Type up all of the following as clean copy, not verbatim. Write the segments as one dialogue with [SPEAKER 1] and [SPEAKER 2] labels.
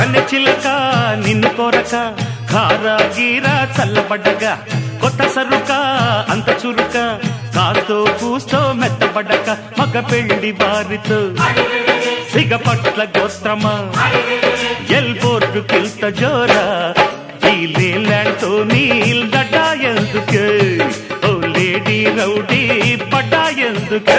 [SPEAKER 1] కన్నె చిలక నిన్ను కోరక కారా గీరా చల్లబడ్డగా కొత్త సరుక అంత చురుక కాస్తో కూస్తో మెత్తబడ్డక మగ పెళ్లి వారితో సిగపట్ల గోత్రమా ఎల్బోర్డు కిల్త జోరా ఈ లేలాండ్తో నీల్ దడ్డా ఎందుకే ఓ లేడీ రౌడీ పడ్డా ఎందుకే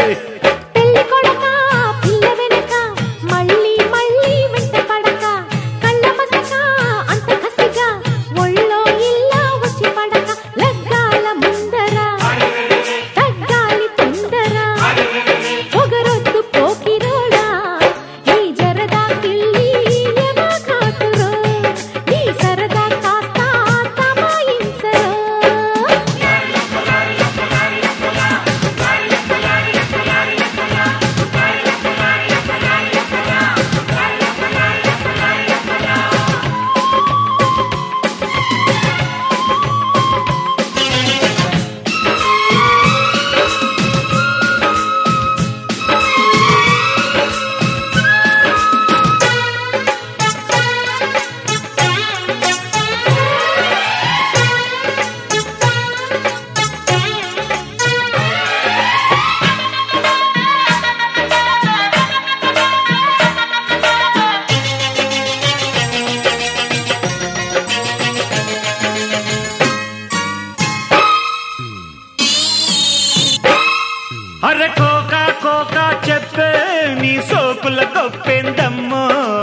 [SPEAKER 1] అరే కోకా కోకా చెప్పే నీ సోకుల గొప్పెందమ్మో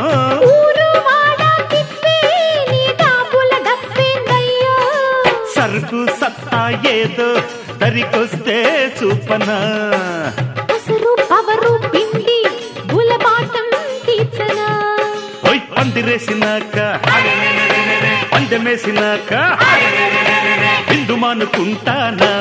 [SPEAKER 1] సరుకు సత్తా ఏదో దరికొస్తే చూపనా పందిరేసినాక పందెమేసినాక బిందు మానుకుంటానా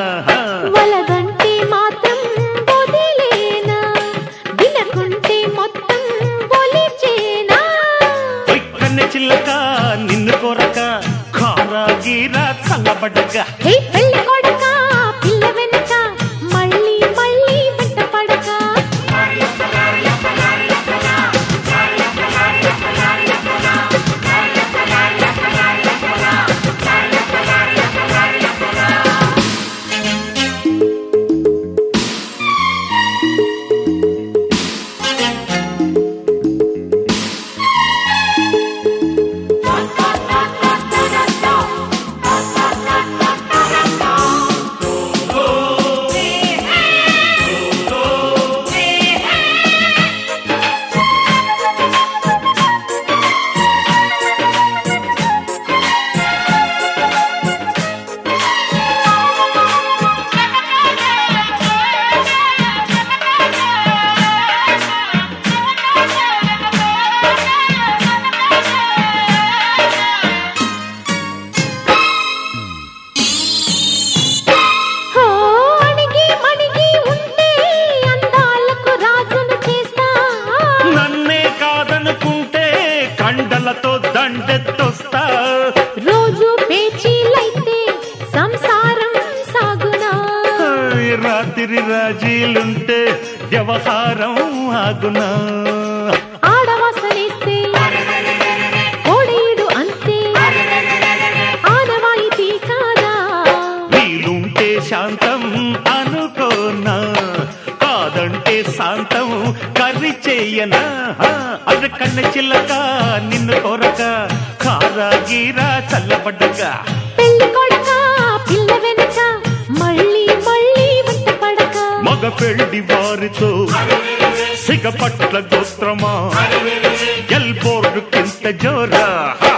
[SPEAKER 1] చిల్లక నిన్ను కోరక కారా గీరా చల్లబడ్డగా
[SPEAKER 2] పిల్ల వెనక మళ్ళీ మళ్ళీ వెంట పడక
[SPEAKER 1] కండలతో దండెత్తొస్తా
[SPEAKER 2] రోజు పేచీలైతే సంసారం సాగునా
[SPEAKER 1] రాత్రి రాజీలుంటే వ్యవహారం ఆగునా
[SPEAKER 2] ఆడవాసనేస్తే కోడేడు అంతే ఆనవాయితీ కాదా
[SPEAKER 1] వీలుంటే శాంతం అనుకోనా కాదంటే శాంతం కర్రీ చెయ్యనా అర కన్న చిల్లక నిన్ను కోరక కారా గీరా చల్లబడ్డగా
[SPEAKER 2] పెళ్లి కొడక పిల్ల వెనక మళ్ళీ మళ్ళీ వెంట పడక
[SPEAKER 1] మగ పెళ్లి వారితో సిగపట్ల గోత్రమా ఎల్బోర్డు కింత జోరా